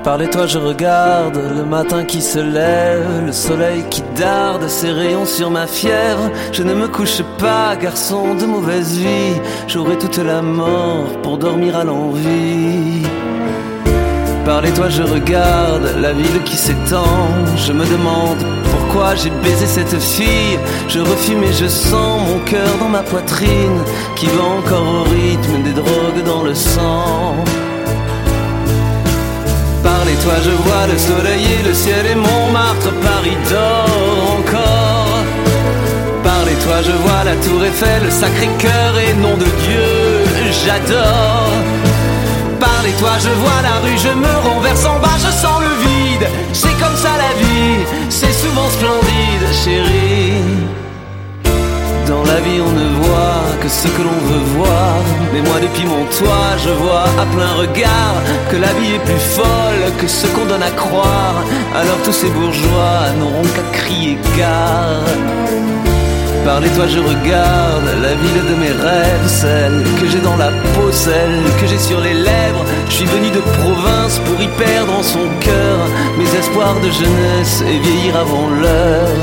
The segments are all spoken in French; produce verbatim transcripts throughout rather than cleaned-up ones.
Par les toits je regarde le matin qui se lève, le soleil qui darde ses rayons sur ma fièvre. Je ne me couche pas, garçon de mauvaise vie, j'aurai toute la mort pour dormir à l'envi. Par les toits je regarde la ville qui s'étend, je me demande pourquoi j'ai baisé cette fille. Je refume et je sens mon cœur dans ma poitrine qui bat encore au rythme des drogues dans le sang. Par les toits je vois le soleil et le ciel et Montmartre, Paris dort encore. Par les toits je vois la tour Eiffel, le Sacré-Cœur et nom de Dieu, j'adore. Par les toits je vois la rue, je me renverse en bas, je sens le vide. C'est comme ça la vie, c'est souvent splendide, chérie. Dans la vie on ne voit que ce que l'on veut voir, mais moi depuis mon toit je vois à plein regard que la vie est plus folle que ce qu'on donne à croire. Alors tous ces bourgeois n'auront qu'à crier gare. Par les toits je regarde la ville de mes rêves, celle que j'ai dans la peau, celle que j'ai sur les lèvres. Je suis venu de province pour y perdre en son cœur mes espoirs de jeunesse et vieillir avant l'heure.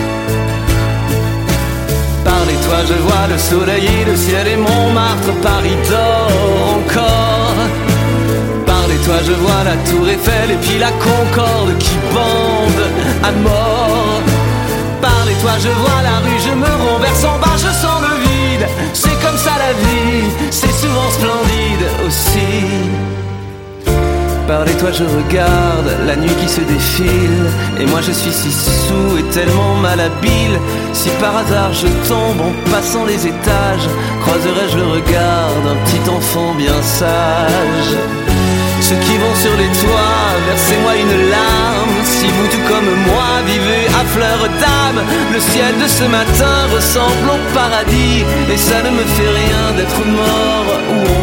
Par les toits je vois le soleil et le ciel et Montmartre, Paris dort encore. Par les toits je vois la tour Eiffel et puis la Concorde qui bande à mort. Par les toits je vois la rue, je me renverse en bas, je sens le vide. C'est comme ça la vie, c'est souvent splendide aussi. Par les toits je regarde la nuit qui se défile, et moi je suis si saoul et tellement malhabile. Si par hasard je tombe en passant les étages, croiserai-je le regard d'un petit enfant bien sage. Ceux qui vont sur les toits, versez-moi une larme. Si vous tout comme moi vivez à fleur d'âme, le ciel de ce matin ressemble au paradis, et ça ne me fait rien d'être mort ou en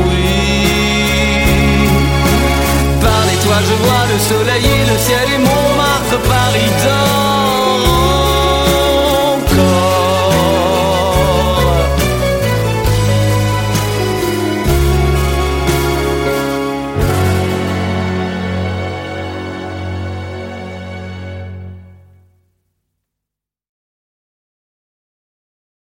vie. Par les toits je vois le soleil et le ciel et Montmartre, Paris dort.